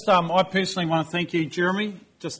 I personally want to thank you, Jeremy,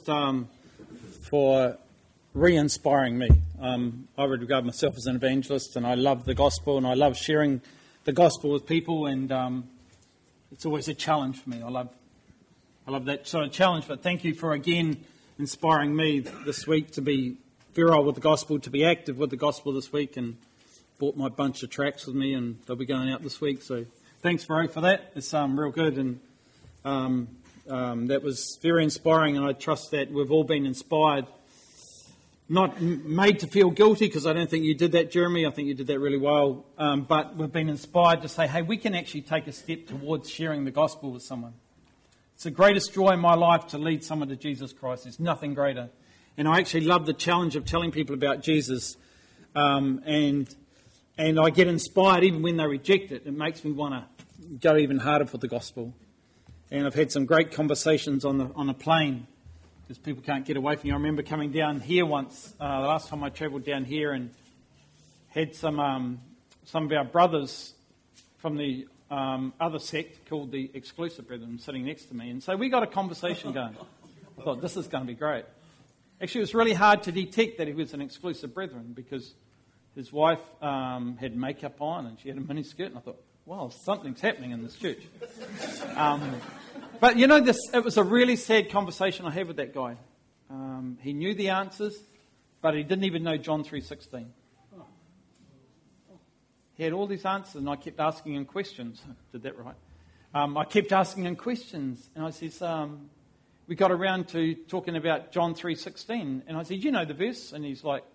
for re-inspiring me. I would regard myself as an evangelist, and I love the gospel, and I love sharing the gospel with people, and it's always a challenge for me. I love that sort of challenge, but thank you for again inspiring me this week to be virile with the gospel, to be active with the gospel this week, and brought my bunch of tracts with me, and they'll be going out this week. So thanks, Vero, for that. It's real good, and that was very inspiring, and I trust that we've all been inspired, not made to feel guilty, because I don't think you did that, Jeremy. I think you did that really well, but we've been inspired to say, hey, we can actually take a step towards sharing the gospel with someone. It's the greatest joy in my life to lead someone to Jesus Christ. There's nothing greater. And I actually love the challenge of telling people about Jesus, and I get inspired even when they reject it. It makes me want to go even harder for the gospel. And I've had some great conversations on a plane, because people can't get away from you. I remember coming down here once, the last time I travelled down here, and had some of our brothers from the other sect called the Exclusive Brethren sitting next to me. And so we got a conversation going. I thought, this is going to be great. Actually, it was really hard to detect that he was an Exclusive Brethren, because his wife had makeup on and she had a mini skirt, and I thought, wow, something's happening in this church. But you know, it was a really sad conversation I had with that guy. He knew the answers, but he didn't even know John 3:16. He had all these answers, and I kept asking him questions. Did that right? I kept asking him questions, and I says, we got around to talking about John 3:16, and I said, you know the verse? And he's like,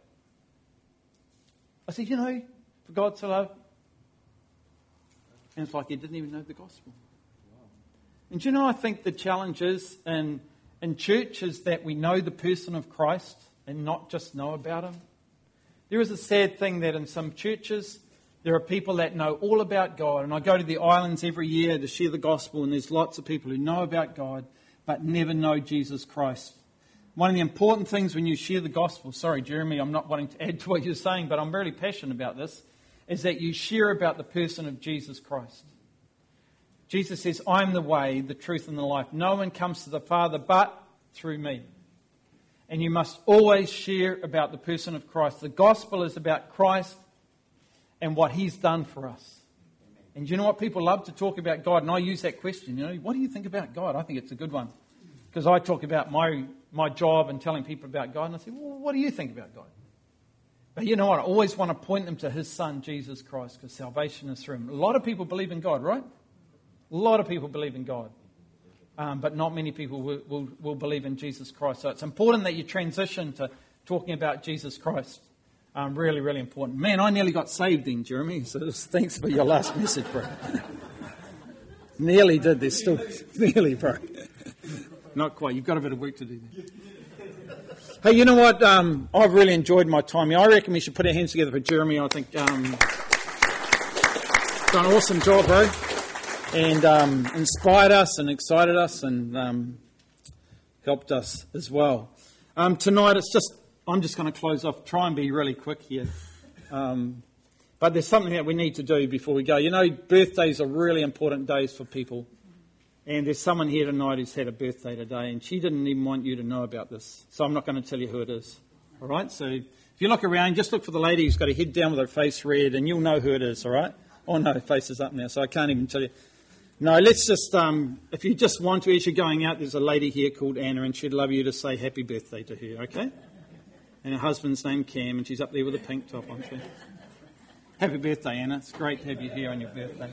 I said, you know, for God so loved. And it's like he didn't even know the gospel. Wow. And you know, I think the challenge is in church is that we know the person of Christ and not just know about him. There is a sad thing that in some churches, there are people that know all about God. And I go to the islands every year to share the gospel, and there's lots of people who know about God but never know Jesus Christ. One of the important things when you share the gospel, sorry, Jeremy, I'm not wanting to add to what you're saying, but I'm really passionate about this, is that you share about the person of Jesus Christ. Jesus says, I'm the way, the truth, and the life. No one comes to the Father but through me. And you must always share about the person of Christ. The gospel is about Christ and what he's done for us. And you know what? People love to talk about God, and I use that question, you know, what do you think about God? I think it's a good one. Because I talk about my job and telling people about God, and I say, well, what do you think about God? But you know what? I always want to point them to his son, Jesus Christ, because salvation is through him. A lot of people believe in God, right? A lot of people believe in God. But not many people will believe in Jesus Christ. So it's important that you transition to talking about Jesus Christ. Really, really important. Man, I nearly got saved then, Jeremy. So thanks for your last message, bro. Nearly did. There's still nearly, bro. Not quite. You've got a bit of work to do there. Hey, you know what? I've really enjoyed my time here. I reckon we should put our hands together for Jeremy. I think done an awesome job, bro. And inspired us and excited us and helped us as well. Tonight, I'm just going to close off, try and be really quick here. But there's something that we need to do before we go. You know, birthdays are really important days for people. And there's someone here tonight who's had a birthday today, and she didn't even want you to know about this. So I'm not going to tell you who it is. All right? So if you look around, just look for the lady who's got her head down with her face red, and you'll know who it is, all right? Oh, no, her face is up now, so I can't even tell you. No, let's just, if you just want to, as you're going out, there's a lady here called Anna, and she'd love you to say happy birthday to her, okay? And her husband's named Cam, and she's up there with a pink top on. Happy birthday, Anna. It's great to have you here on your birthday.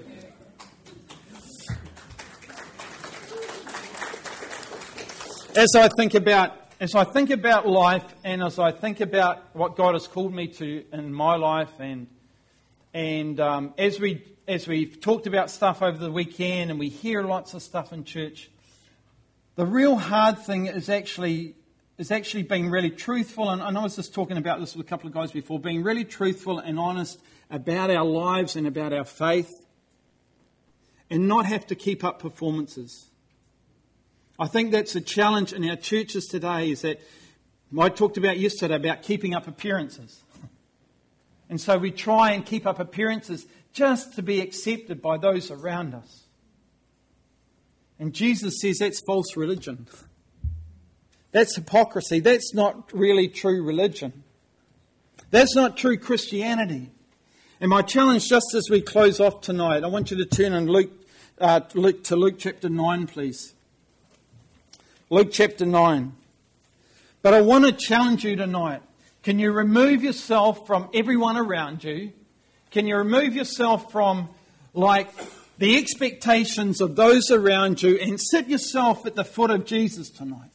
As I think about life, and as I think about what God has called me to in my life, and as we've talked about stuff over the weekend, and we hear lots of stuff in church, the real hard thing is actually being really truthful. And I was just talking about this with a couple of guys before, being really truthful and honest about our lives and about our faith, and not have to keep up performances. I think that's a challenge in our churches today, is that I talked about yesterday about keeping up appearances. And so we try and keep up appearances just to be accepted by those around us. And Jesus says that's false religion. That's hypocrisy. That's not really true religion. That's not true Christianity. And my challenge, just as we close off tonight, I want you to turn in Luke chapter 9, please. Luke chapter 9. But I want to challenge you tonight. Can you remove yourself from everyone around you? Can you remove yourself from, the expectations of those around you and sit yourself at the foot of Jesus tonight?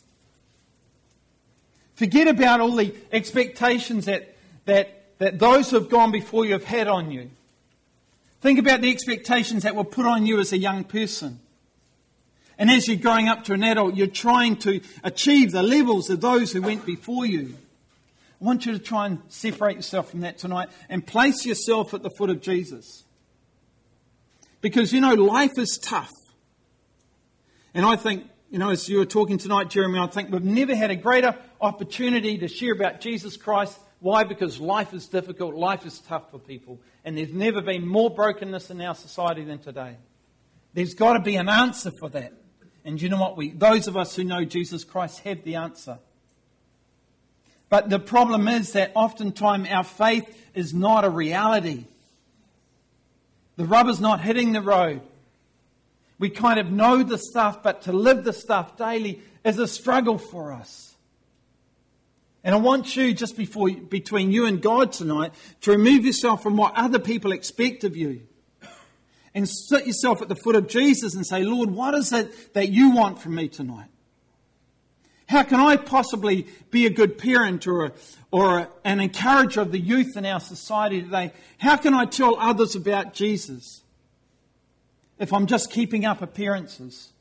Forget about all the expectations that those who have gone before you have had on you. Think about the expectations that were put on you as a young person. And as you're growing up to an adult, you're trying to achieve the levels of those who went before you. I want you to try and separate yourself from that tonight and place yourself at the foot of Jesus. Because, life is tough. And I think, as you were talking tonight, Jeremy, I think we've never had a greater opportunity to share about Jesus Christ. Why? Because life is difficult, life is tough for people. And there's never been more brokenness in our society than today. There's got to be an answer for that. And you know what? Those of us who know Jesus Christ have the answer. But the problem is that oftentimes our faith is not a reality. The rubber's not hitting the road. We kind of know the stuff, but to live the stuff daily is a struggle for us. And I want you, just between you and God tonight, to remove yourself from what other people expect of you. And sit yourself at the foot of Jesus and say, Lord, what is it that you want from me tonight? How can I possibly be a good parent or an encourager of the youth in our society today? How can I tell others about Jesus if I'm just keeping up appearances?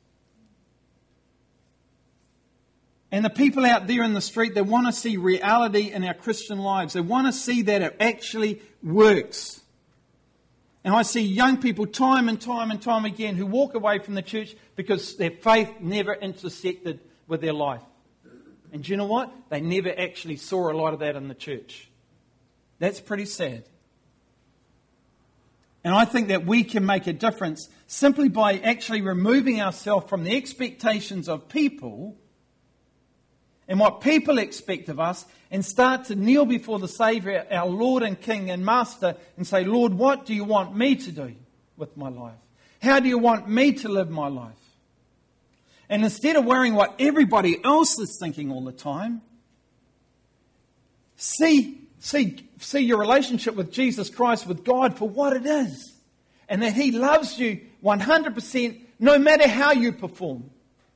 And the people out there in the street, they want to see reality in our Christian lives. They want to see that it actually works. And I see young people time and time and time again who walk away from the church because their faith never intersected with their life. And do you know what? They never actually saw a lot of that in the church. That's pretty sad. And I think that we can make a difference simply by actually removing ourselves from the expectations of people and what people expect of us, and start to kneel before the Saviour, our Lord and King and Master, and say, Lord, what do you want me to do with my life? How do you want me to live my life? And instead of worrying what everybody else is thinking all the time, see your relationship with Jesus Christ, with God, for what it is. And that He loves you 100% no matter how you perform.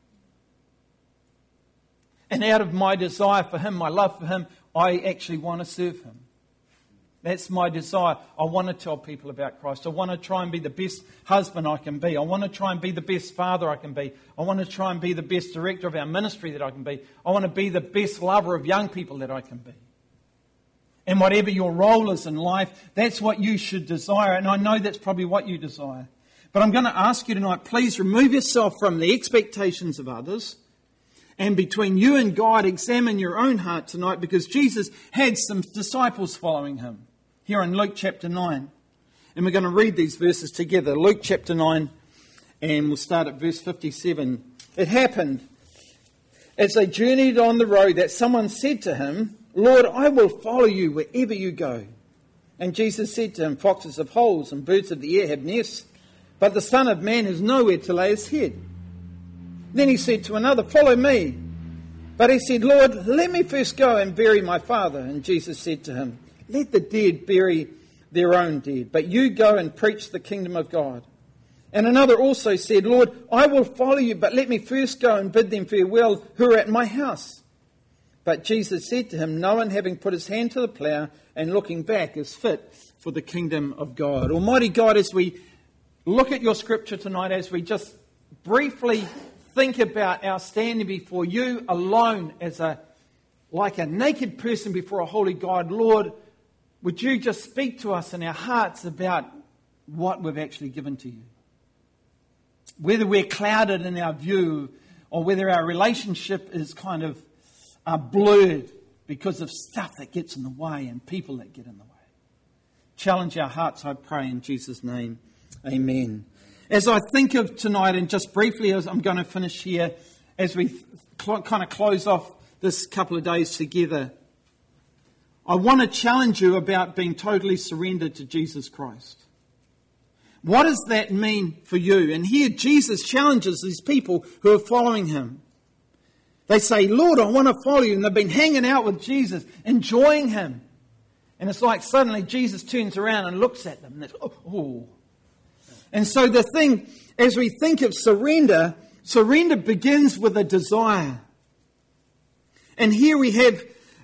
And out of my desire for Him, my love for Him, I actually want to serve Him. That's my desire. I want to tell people about Christ. I want to try and be the best husband I can be. I want to try and be the best father I can be. I want to try and be the best director of our ministry that I can be. I want to be the best lover of young people that I can be. And whatever your role is in life, that's what you should desire. And I know that's probably what you desire. But I'm going to ask you tonight, please remove yourself from the expectations of others. And between you and God, examine your own heart tonight, because Jesus had some disciples following Him. Here in Luke chapter 9. And we're going to read these verses together. Luke chapter 9, and we'll start at verse 57. It happened as they journeyed on the road that someone said to Him, Lord, I will follow you wherever you go. And Jesus said to him, foxes have holes and birds of the air have nests, but the Son of Man has nowhere to lay His head. Then He said to another, follow me. But he said, Lord, let me first go and bury my father. And Jesus said to him, let the dead bury their own dead, but you go and preach the kingdom of God. And another also said, Lord, I will follow you, but let me first go and bid them farewell who are at my house. But Jesus said to him, no one having put his hand to the plough and looking back is fit for the kingdom of God. Almighty God, as we look at your scripture tonight, as we just briefly think about our standing before you alone as like a naked person before a holy God, Lord, would you just speak to us in our hearts about what we've actually given to you? Whether we're clouded in our view or whether our relationship is kind of blurred because of stuff that gets in the way and people that get in the way. Challenge our hearts, I pray, in Jesus' name. Amen. As I think of tonight, and just briefly as I'm going to finish here, as we kind of close off this couple of days together, I want to challenge you about being totally surrendered to Jesus Christ. What does that mean for you? And here Jesus challenges these people who are following him. They say, Lord, I want to follow you. And they've been hanging out with Jesus, enjoying him. And it's like suddenly Jesus turns around and looks at them. And it's, oh. And so the thing, as we think of surrender, surrender begins with a desire. And here we have,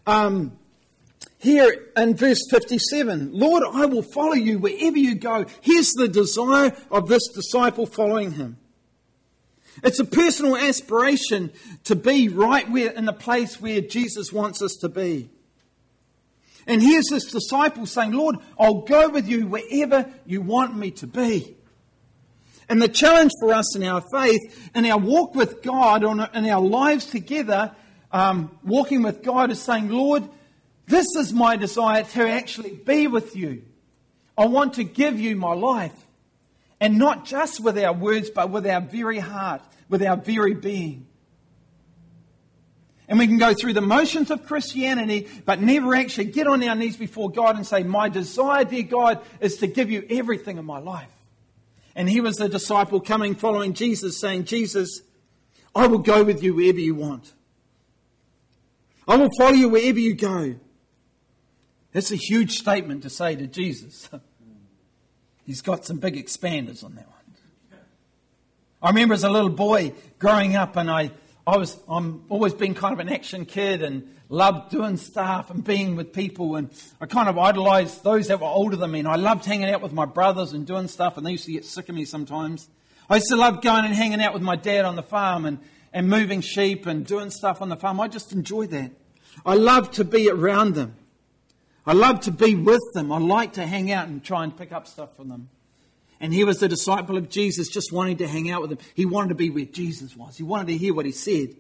here in verse 57, Lord, I will follow you wherever you go. Here's the desire of this disciple following him. It's a personal aspiration to be right where in the place where Jesus wants us to be. And here's this disciple saying, Lord, I'll go with you wherever you want me to be. And the challenge for us in our faith, in our walk with God, in our lives together, walking with God is saying, Lord, this is my desire to actually be with you. I want to give you my life. And not just with our words, but with our very heart, with our very being. And we can go through the motions of Christianity, but never actually get on our knees before God and say, my desire, dear God, is to give you everything in my life. And he was the disciple coming, following Jesus, saying, Jesus, I will go with you wherever you want. I will follow you wherever you go. That's a huge statement to say to Jesus. He's got some big expanders on that one. I remember as a little boy growing up, and I'm always been kind of an action kid and loved doing stuff and being with people, and I kind of idolised those that were older than me, and I loved hanging out with my brothers and doing stuff, and they used to get sick of me sometimes. I used to love going and hanging out with my dad on the farm and moving sheep and doing stuff on the farm. I just enjoyed that. I loved to be around them. I loved to be with them. I liked to hang out and try and pick up stuff from them. And he was the disciple of Jesus, just wanting to hang out with him. He wanted to be where Jesus was. He wanted to hear what he said.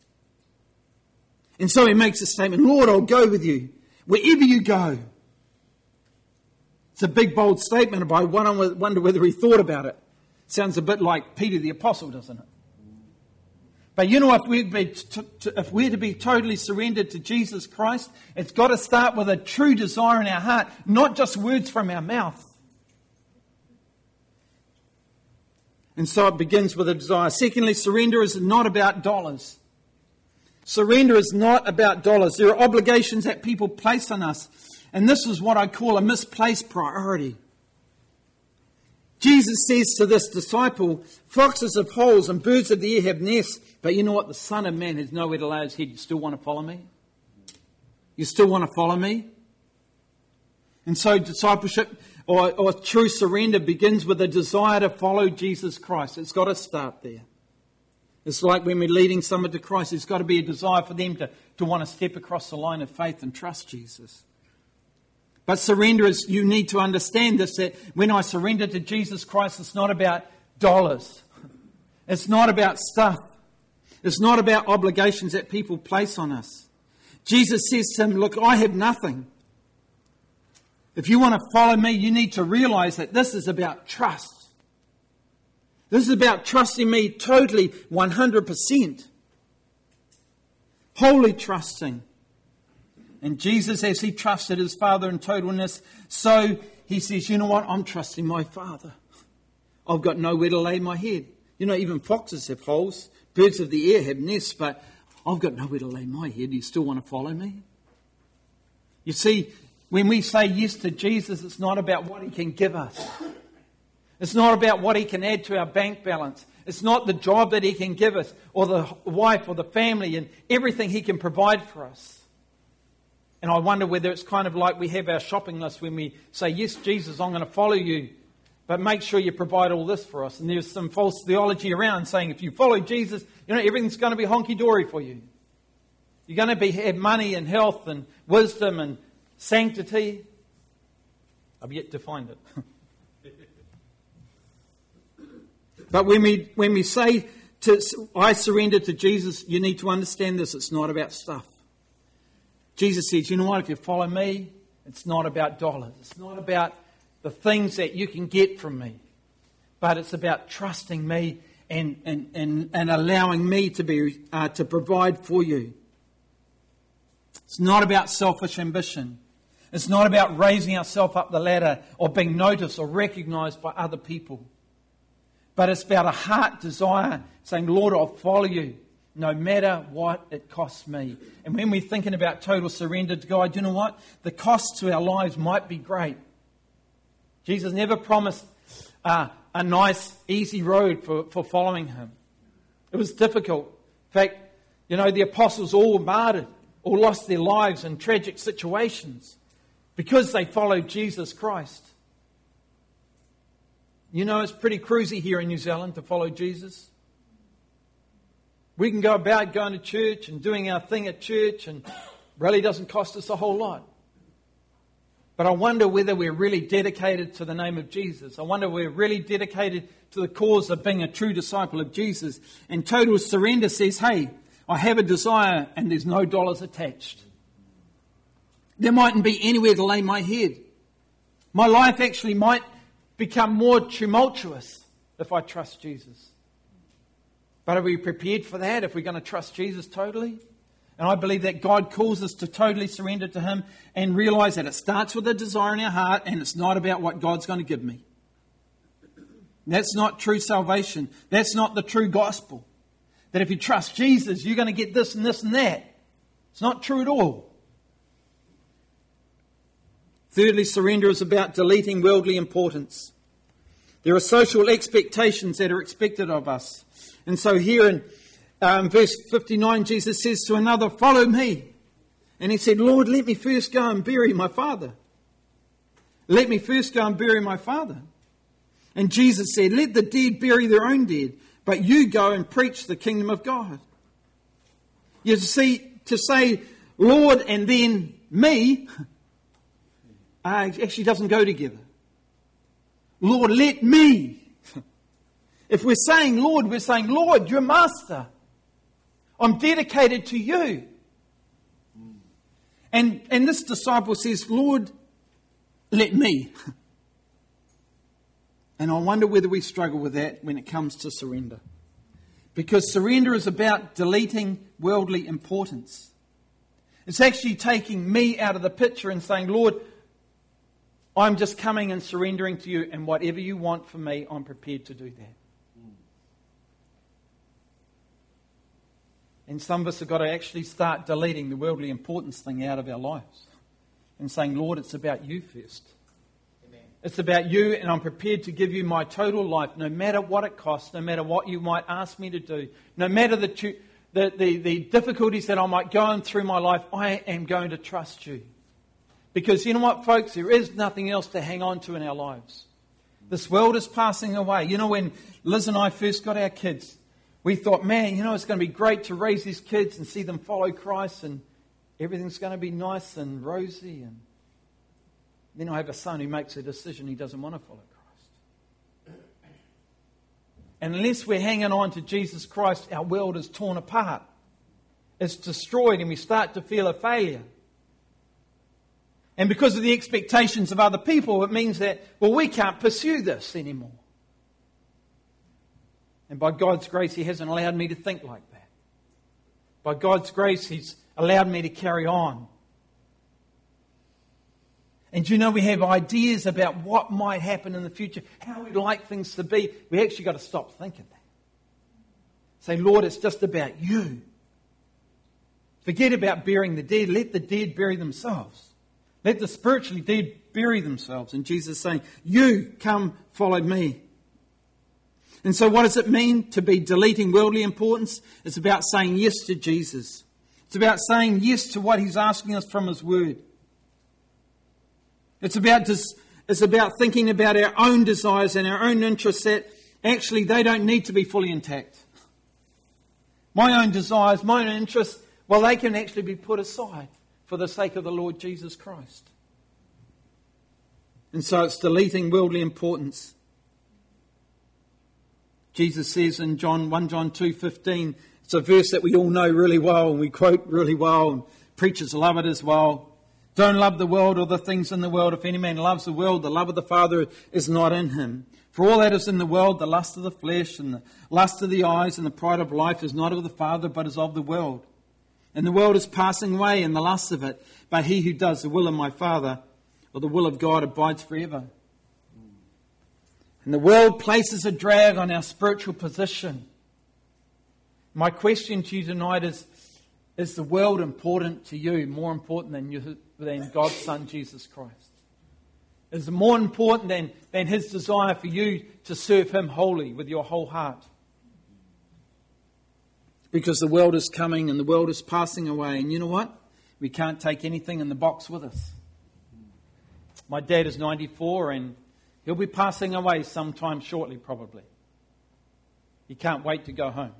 And so he makes a statement, Lord, I'll go with you wherever you go. It's a big, bold statement, but I wonder whether he thought about it. Sounds a bit like Peter the Apostle, doesn't it? But you know, if we're to be totally surrendered to Jesus Christ, it's got to start with a true desire in our heart, not just words from our mouth. And so it begins with a desire. Secondly, surrender is not about dollars. Surrender is not about dollars. There are obligations that people place on us. And this is what I call a misplaced priority. Jesus says to this disciple, foxes have holes and birds of the air have nests, but you know what? The Son of Man has nowhere to lay his head. You still want to follow me? You still want to follow me? And so discipleship or true surrender begins with a desire to follow Jesus Christ. It's got to start there. It's like when we're leading someone to Christ, there's got to be a desire for them to want to step across the line of faith and trust Jesus. But surrender is, you need to understand this, that when I surrender to Jesus Christ, it's not about dollars. It's not about stuff. It's not about obligations that people place on us. Jesus says to him, look, I have nothing. If you want to follow me, you need to realize that this is about trust. This is about trusting me totally, 100%. Wholly trusting. And Jesus, as he trusted his Father in totalness, so he says, you know what? I'm trusting my Father. I've got nowhere to lay my head. You know, even foxes have holes. Birds of the air have nests, but I've got nowhere to lay my head. Do you still want to follow me? You see, when we say yes to Jesus, it's not about what he can give us. It's not about what he can add to our bank balance. It's not the job that he can give us, or the wife, or the family, and everything he can provide for us. And I wonder whether it's kind of like we have our shopping list when we say, yes, Jesus, I'm going to follow you, but make sure you provide all this for us. And there's some false theology around saying if you follow Jesus, you know, everything's going to be honky-dory for you. You're going to have money and health and wisdom and sanctity. I've yet to find it. But when we say, I surrender to Jesus, you need to understand this. It's not about stuff. Jesus says, you know what, if you follow me, it's not about dollars. It's not about the things that you can get from me. but it's about trusting me and allowing me to provide for you. It's not about selfish ambition. It's not about raising ourselves up the ladder or being noticed or recognized by other people. But it's about a heart desire saying, Lord, I'll follow you no matter what it costs me. And when we're thinking about total surrender to God, you know what? The cost to our lives might be great. Jesus never promised a nice, easy road for following him. It was difficult. In fact, the apostles all martyred, all lost their lives in tragic situations because they followed Jesus Christ. It's pretty cruisy here in New Zealand to follow Jesus. We can go about going to church and doing our thing at church, and really doesn't cost us a whole lot. But I wonder whether we're really dedicated to the name of Jesus. I wonder if we're really dedicated to the cause of being a true disciple of Jesus. And total surrender says, hey, I have a desire and there's no dollars attached. There mightn't be anywhere to lay my head. My life actually might become more tumultuous if I trust Jesus. But are we prepared for that if we're going to trust Jesus totally? And I believe that God calls us to totally surrender to him and realize that it starts with a desire in our heart and it's not about what God's going to give me. That's not true salvation. That's not the true gospel. That if you trust Jesus, you're going to get this and this and that. It's not true at all. Thirdly, surrender is about deleting worldly importance. There are social expectations that are expected of us. And so here in verse 59, Jesus says to another, follow me. And he said, Lord, let me first go and bury my father. Let me first go and bury my father. And Jesus said, let the dead bury their own dead, but you go and preach the kingdom of God. You see, to say, Lord, and then me, actually doesn't go together. Lord, let me. If we're saying Lord, we're saying, Lord, you're master. I'm dedicated to you. And this disciple says, Lord, let me. And I wonder whether we struggle with that when it comes to surrender. Because surrender is about deleting worldly importance. It's actually taking me out of the picture and saying, Lord, I'm just coming and surrendering to you, and whatever you want from me, I'm prepared to do that. And some of us have got to actually start deleting the worldly importance thing out of our lives and saying, Lord, it's about you first. Amen. It's about you, and I'm prepared to give you my total life, no matter what it costs, no matter what you might ask me to do, no matter the difficulties that I might go on through my life, I am going to trust you. Because you know what, folks? There is nothing else to hang on to in our lives. This world is passing away. When Liz and I first got our kids, we thought, man, it's going to be great to raise these kids and see them follow Christ and everything's going to be nice and rosy. And then I have a son who makes a decision he doesn't want to follow Christ. And unless we're hanging on to Jesus Christ, our world is torn apart. It's destroyed and we start to feel a failure. And because of the expectations of other people, it means that, we can't pursue this anymore. And by God's grace, He hasn't allowed me to think like that. By God's grace, He's allowed me to carry on. And we have ideas about what might happen in the future, how we'd like things to be. We actually got to stop thinking that. Say, Lord, it's just about you. Forget about burying the dead. Let the dead bury themselves. Let the spiritually dead bury themselves. And Jesus is saying, you come follow me. And so what does it mean to be deleting worldly importance? It's about saying yes to Jesus. It's about saying yes to what He's asking us from His Word. It's about thinking about our own desires and our own interests that actually they don't need to be fully intact. My own desires, my own interests, they can actually be put aside for the sake of the Lord Jesus Christ. And so it's deleting worldly importance. Jesus says in 1 John 2:15, it's a verse that we all know really well and we quote really well and preachers love it as well. Don't love the world or the things in the world. If any man loves the world, the love of the Father is not in him. For all that is in the world, the lust of the flesh and the lust of the eyes and the pride of life is not of the Father, but is of the world. And the world is passing away and the lust of it, but he who does the will of my Father, or the will of God, abides forever. And the world places a drag on our spiritual position. My question to you tonight is the world important to you, more important than God's Son, Jesus Christ? Is it more important than His desire for you to serve Him wholly with your whole heart? Because the world is coming and the world is passing away. And you know what? We can't take anything in the box with us. My dad is 94 and he'll be passing away sometime shortly, probably. He can't wait to go home.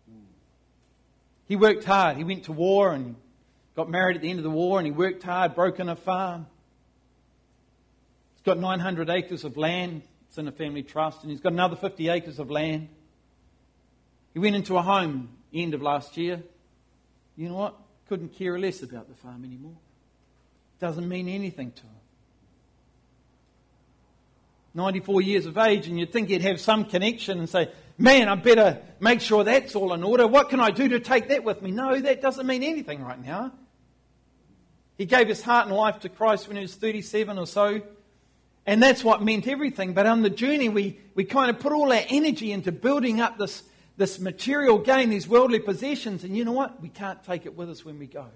He worked hard. He went to war and got married at the end of the war, and he worked hard, broke in a farm. He's got 900 acres of land. It's in a family trust, and he's got another 50 acres of land. He went into a home end of last year. You know what? Couldn't care less about the farm anymore. Doesn't mean anything to him. 94 years of age, and you'd think he'd have some connection and say, man, I better make sure that's all in order. What can I do to take that with me? No, that doesn't mean anything right now. He gave his heart and life to Christ when he was 37 or so, and that's what meant everything. But on the journey, we kind of put all our energy into building up this material gain, these worldly possessions, and you know what? We can't take it with us when we go.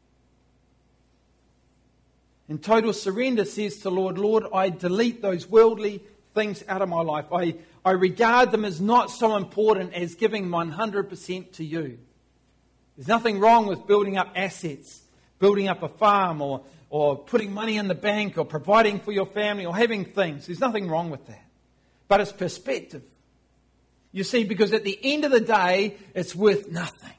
And total surrender says to Lord, Lord, I delete those worldly things out of my life. I regard them as not so important as giving 100% to you. There's nothing wrong with building up assets, building up a farm, or putting money in the bank, or providing for your family, or having things. There's nothing wrong with that. But it's perspective. You see, because at the end of the day, it's worth nothing.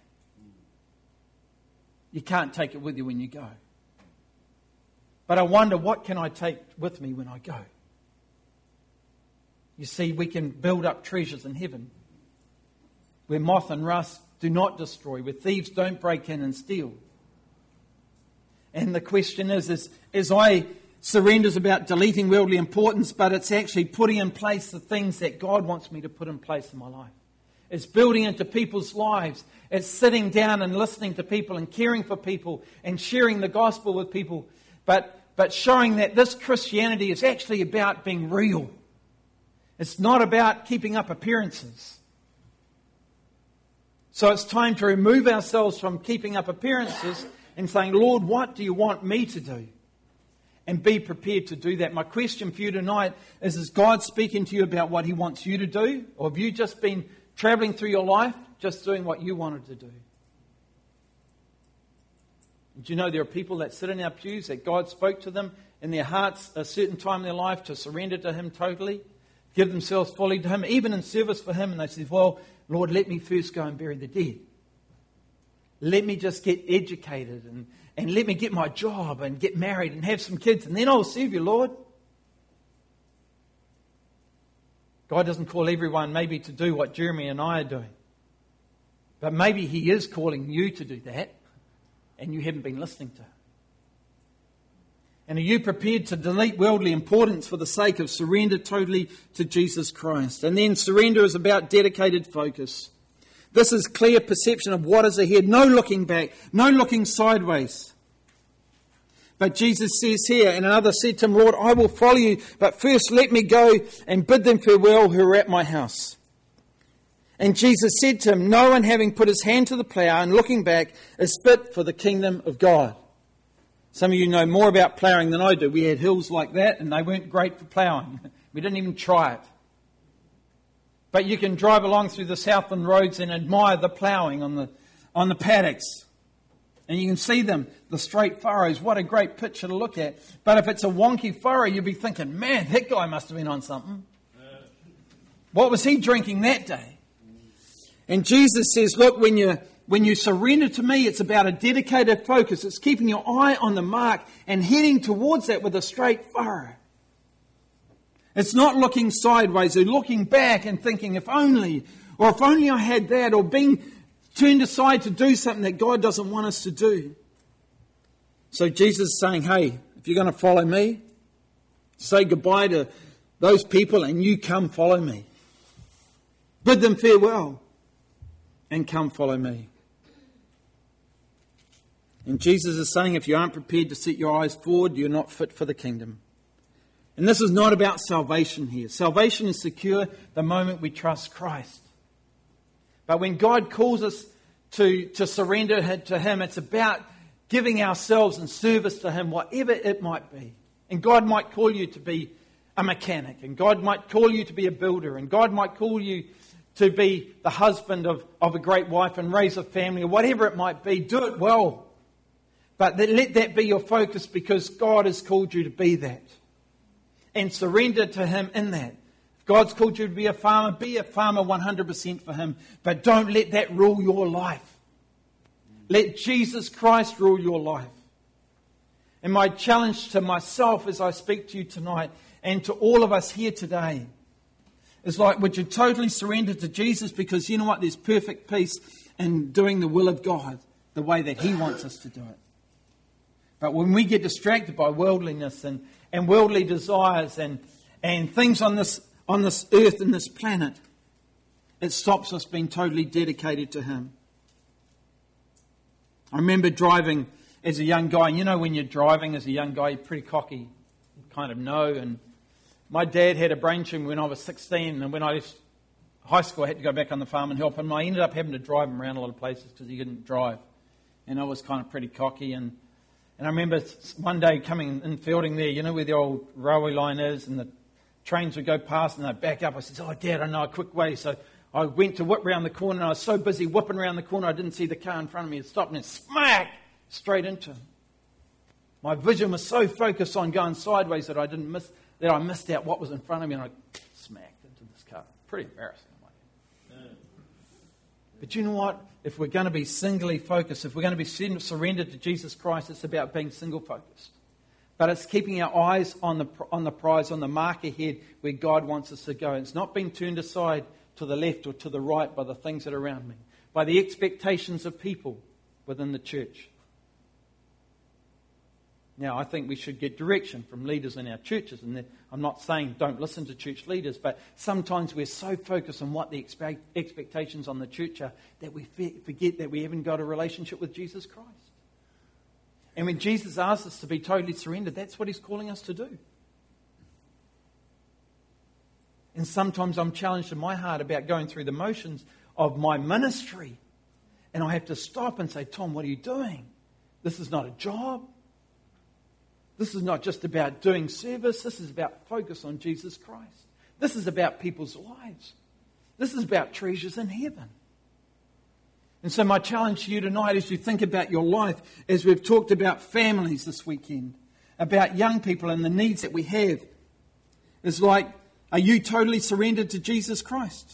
You can't take it with you when you go. But I wonder, what can I take with me when I go? You see, we can build up treasures in heaven where moth and rust do not destroy, where thieves don't break in and steal. And the question is I surrender is about deleting worldly importance, but it's actually putting in place the things that God wants me to put in place in my life. It's building into people's lives. It's sitting down and listening to people and caring for people and sharing the gospel with people. But showing that this Christianity is actually about being real. It's not about keeping up appearances. So it's time to remove ourselves from keeping up appearances and saying, Lord, what do you want me to do? And be prepared to do that. My question for you tonight is God speaking to you about what He wants you to do? Or have you just been travelling through your life just doing what you wanted to do? Do you know there are people that sit in our pews that God spoke to them in their hearts a certain time in their life to surrender to Him totally, give themselves fully to Him, even in service for Him, and they said, well, Lord, let me first go and bury the dead. Let me just get educated and let me get my job and get married and have some kids, and then I'll serve you, Lord. God doesn't call everyone maybe to do what Jeremy and I are doing. But maybe He is calling you to do that, and you haven't been listening to Him. And are you prepared to delete worldly importance for the sake of surrender totally to Jesus Christ? And then surrender is about dedicated focus. This is clear perception of what is ahead. No looking back, no looking sideways. But Jesus says here, and another said to Him, Lord, I will follow you, but first let me go and bid them farewell who are at my house. And Jesus said to him, no one having put his hand to the plough and looking back is fit for the kingdom of God. Some of you know more about ploughing than I do. We had hills like that and they weren't great for ploughing. We didn't even try it. But you can drive along through the Southland roads and admire the ploughing on the paddocks. And you can see them, the straight furrows. What a great picture to look at. But if it's a wonky furrow, you'll be thinking, man, that guy must have been on something. What was he drinking that day? And Jesus says, look, when you surrender to me, it's about a dedicated focus. It's keeping your eye on the mark and heading towards that with a straight furrow. It's not looking sideways or looking back and thinking, if only I had that, or being turned aside to do something that God doesn't want us to do. So Jesus is saying, hey, if you're going to follow me, say goodbye to those people and you come follow me. Bid them farewell and come follow me. And Jesus is saying, if you aren't prepared to set your eyes forward, you're not fit for the kingdom. And this is not about salvation here. Salvation is secure the moment we trust Christ. But when God calls us to surrender to Him, it's about giving ourselves in service to Him, whatever it might be. And God might call you to be a mechanic, and God might call you to be a builder, and God might call you to be the husband of a great wife and raise a family, or whatever it might be. Do it well. But let that be your focus, because God has called you to be that. And surrender to Him in that. If God's called you to be a farmer 100% for Him. But don't let that rule your life. Let Jesus Christ rule your life. And my challenge to myself as I speak to you tonight, and to all of us here today, is like, would you totally surrender to Jesus? Because you know what? There's perfect peace in doing the will of God the way that He wants us to do it. But when we get distracted by worldliness and worldly desires and things on this earth and this planet, it stops us being totally dedicated to Him. I remember driving as a young guy. You know, when you're driving as a young guy, you're pretty cocky. You kind of know. And my dad had a brain tumour when I was 16, and when I left high school, I had to go back on the farm and help him. I ended up having to drive him around a lot of places because he couldn't drive. And I was kind of pretty cocky. And I remember one day coming in fielding there, you know where the old railway line is, and the trains would go past and they'd back up. I said, oh, Dad, I know a quick way. So I went to whip round the corner, and I was so busy whipping around the corner, I didn't see the car in front of me. It stopped and smack straight into him. My vision was so focused on going sideways that I missed out what was in front of me, and I smacked into this car. Pretty embarrassing. But you know what? If we're going to be singly focused, if we're going to be surrendered to Jesus Christ, it's about being single focused. But it's keeping our eyes on the prize, on the mark ahead where God wants us to go. It's not being turned aside to the left or to the right by the things that are around me, by the expectations of people within the church. Now, I think we should get direction from leaders in our churches. And I'm not saying don't listen to church leaders, but sometimes we're so focused on what the expectations on the church are that we forget that we haven't got a relationship with Jesus Christ. And when Jesus asks us to be totally surrendered, that's what He's calling us to do. And sometimes I'm challenged in my heart about going through the motions of my ministry. And I have to stop and say, Tom, what are you doing? This is not a job. This is not just about doing service. This is about focus on Jesus Christ. This is about people's lives. This is about treasures in heaven. And so my challenge to you tonight as you think about your life, as we've talked about families this weekend, about young people and the needs that we have, is like, are you totally surrendered to Jesus Christ?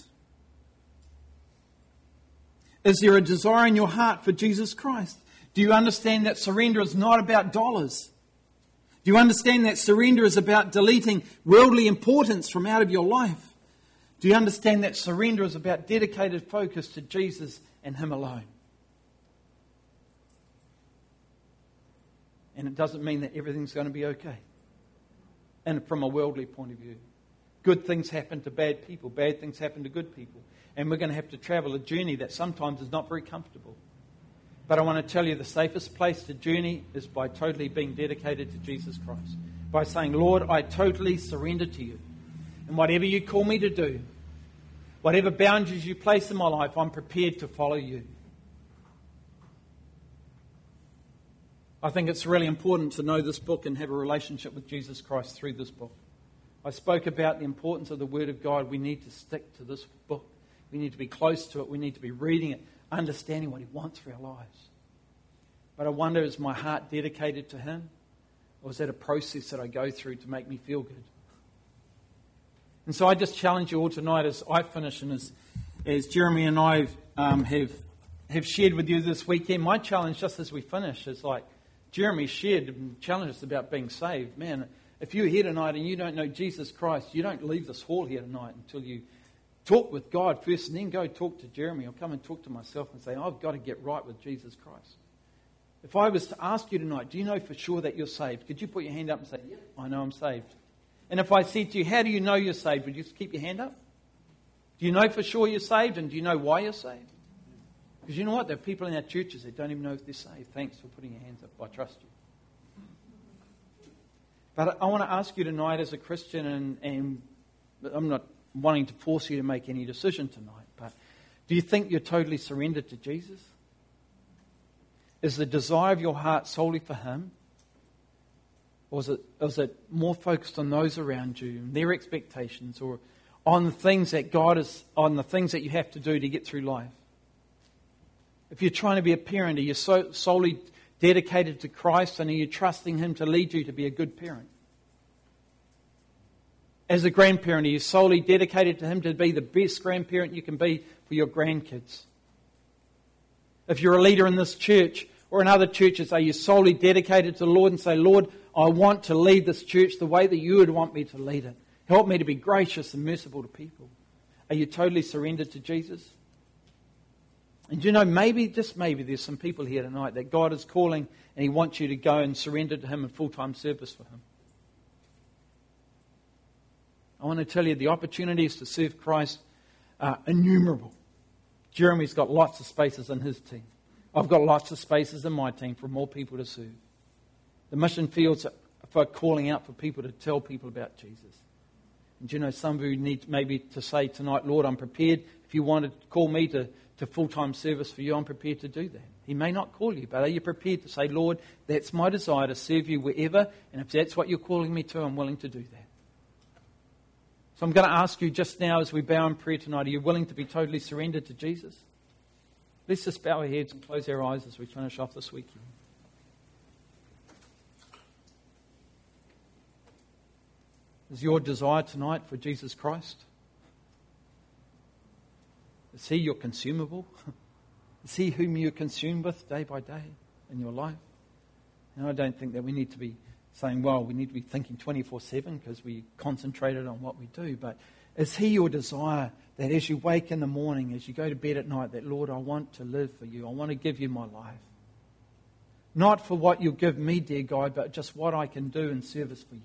Is there a desire in your heart for Jesus Christ? Do you understand that surrender is not about dollars? Do you understand that surrender is about deleting worldly importance from out of your life? Do you understand that surrender is about dedicated focus to Jesus and Him alone? And it doesn't mean that everything's going to be okay. And from a worldly point of view, good things happen to bad people, bad things happen to good people. And we're going to have to travel a journey that sometimes is not very comfortable. But I want to tell you the safest place to journey is by totally being dedicated to Jesus Christ. By saying, Lord, I totally surrender to you. And whatever you call me to do, whatever boundaries you place in my life, I'm prepared to follow you. I think it's really important to know this book and have a relationship with Jesus Christ through this book. I spoke about the importance of the Word of God. We need to stick to this book. We need to be close to it. We need to be reading it, understanding what He wants for our lives. But I wonder, is my heart dedicated to Him? Or is that a process that I go through to make me feel good? And so I just challenge you all tonight as I finish and as Jeremy and I have shared with you this weekend. My challenge just as we finish is like Jeremy shared and challenged us about being saved. Man, if you're here tonight and you don't know Jesus Christ, you don't leave this hall here tonight until you talk with God first and then go talk to Jeremy or come and talk to myself and say, I've got to get right with Jesus Christ. If I was to ask you tonight, do you know for sure that you're saved? Could you put your hand up and say, yep, I know I'm saved. And if I said to you, how do you know you're saved? Would you just keep your hand up? Do you know for sure you're saved, and do you know why you're saved? Because you know what? There are people in our churches that don't even know if they're saved. Thanks for putting your hands up. I trust you. But I want to ask you tonight as a Christian, and I'm not wanting to force you to make any decision tonight, but do you think you're totally surrendered to Jesus? Is the desire of your heart solely for Him? Or is it more focused on those around you and their expectations, or on the things that on the things that you have to do to get through life? If you're trying to be a parent, are you solely dedicated to Christ, and are you trusting Him to lead you to be a good parent? As a grandparent, are you solely dedicated to Him to be the best grandparent you can be for your grandkids? If you're a leader in this church or in other churches, are you solely dedicated to the Lord and say, Lord, I want to lead this church the way that you would want me to lead it. Help me to be gracious and merciful to people. Are you totally surrendered to Jesus? And you know, maybe, just maybe, there's some people here tonight that God is calling and He wants you to go and surrender to Him in full-time service for Him. I want to tell you the opportunities to serve Christ are innumerable. Jeremy's got lots of spaces in his team. I've got lots of spaces in my team for more people to serve. The mission fields are for calling out for people to tell people about Jesus. And you know, some of you need maybe to say tonight, Lord, I'm prepared. If you want to call me to full-time service for you, I'm prepared to do that. He may not call you, but are you prepared to say, Lord, that's my desire to serve you wherever, and if that's what you're calling me to, I'm willing to do that. So I'm going to ask you just now as we bow in prayer tonight, are you willing to be totally surrendered to Jesus? Let's just bow our heads and close our eyes as we finish off this weekend. Is your desire tonight for Jesus Christ? Is He your consumable? Is He whom you consume with day by day in your life? And I don't think that we need to be saying, well, we need to be thinking 24/7 because we concentrated on what we do. But is He your desire that as you wake in the morning, as you go to bed at night, that, Lord, I want to live for you. I want to give you my life. Not for what you'll give me, dear God, but just what I can do in service for you.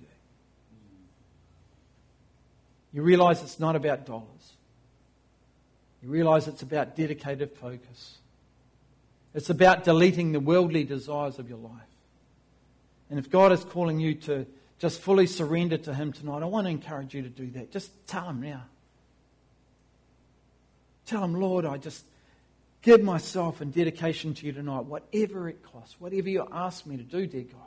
You realize it's not about dollars. You realize it's about dedicated focus. It's about deleting the worldly desires of your life. And if God is calling you to just fully surrender to Him tonight, I want to encourage you to do that. Just tell Him now. Tell Him, Lord, I just give myself in dedication to you tonight, whatever it costs, whatever you ask me to do, dear God.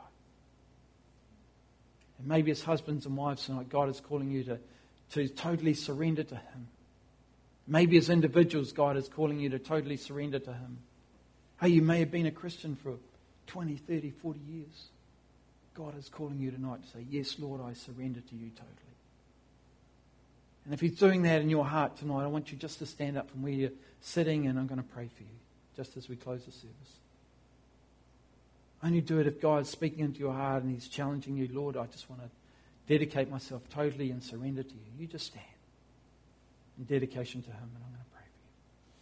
And maybe as husbands and wives tonight, God is calling you to totally surrender to Him. Maybe as individuals, God is calling you to totally surrender to Him. Hey, you may have been a Christian for 20, 30, 40 years. God is calling you tonight to say, yes, Lord, I surrender to you totally. And if He's doing that in your heart tonight, I want you just to stand up from where you're sitting, and I'm going to pray for you just as we close the service. Only do it if God is speaking into your heart and He's challenging you, Lord, I just want to dedicate myself totally and surrender to you. You just stand in dedication to Him, and I'm going to pray for you.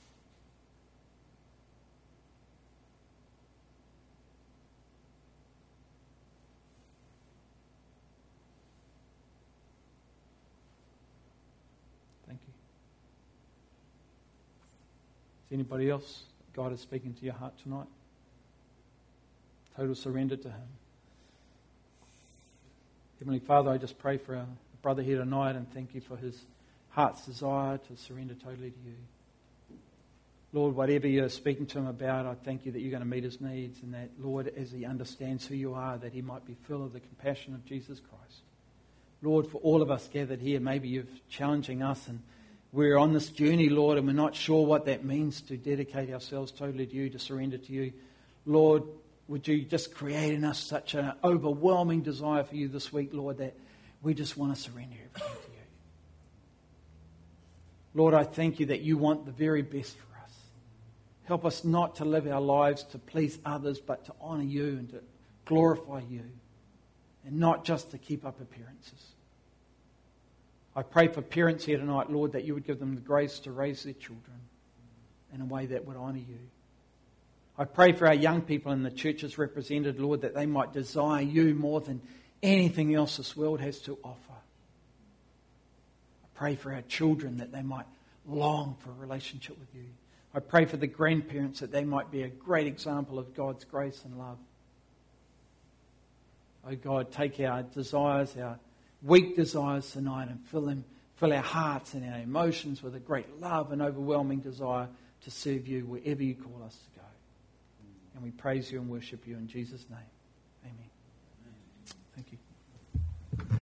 Thank you. Is anybody else God is speaking to your heart tonight? Total surrender to Him. Heavenly Father, I just pray for our brother here tonight and thank you for his heart's desire to surrender totally to you. Lord, whatever you're speaking to him about, I thank you that you're going to meet his needs, and that, Lord, as he understands who you are, that he might be full of the compassion of Jesus Christ. Lord, for all of us gathered here, maybe you're challenging us and we're on this journey, Lord, and we're not sure what that means to dedicate ourselves totally to you, to surrender to you. Lord, would you just create in us such an overwhelming desire for you this week, Lord, that we just want to surrender everything to you. Lord, I thank you that you want the very best for us. Help us not to live our lives to please others, but to honour you and to glorify you, and not just to keep up appearances. I pray for parents here tonight, Lord, that you would give them the grace to raise their children in a way that would honour you. I pray for our young people in the churches represented, Lord, that they might desire you more than anything else this world has to offer. pray for our children that they might long for a relationship with you. I pray for the grandparents that they might be a great example of God's grace and love. Oh God, take our desires, our weak desires tonight, and fill our hearts and our emotions with a great love and overwhelming desire to serve you wherever you call us to go. And we praise you and worship you in Jesus' name.